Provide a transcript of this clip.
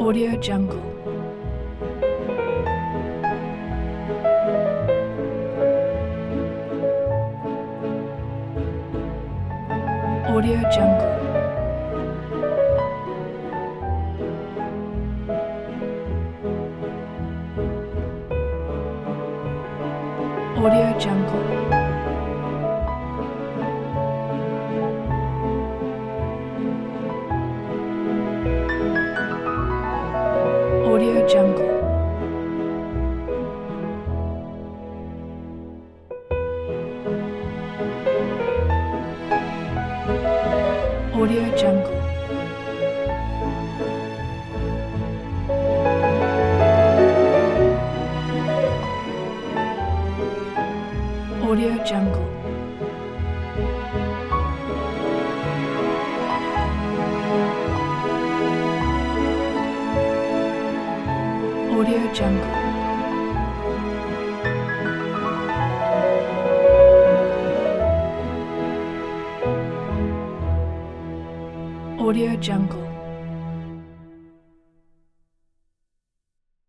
Audio Jungle. Audio Jungle. Audio Jungle. Audio Jungle. Audio Jungle. Audio Jungle. Audio Jungle. Audio Jungle.